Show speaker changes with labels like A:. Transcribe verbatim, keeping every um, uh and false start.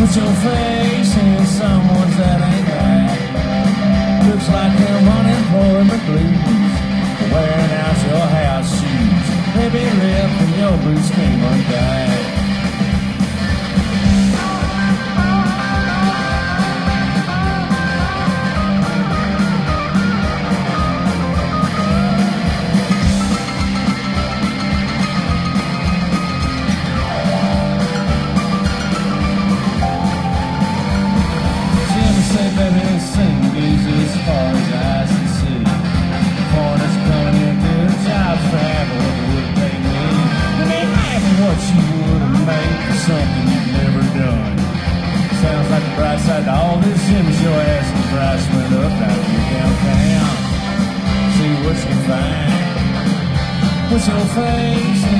A: Put your face in someone's that ain't right. Looks like them unemployment blues, wearing out your house shoes. Heavy lip and your boots came undone. Side to all this Jimmy's your ass and the price went up out here downtown. See what you can find. Put your face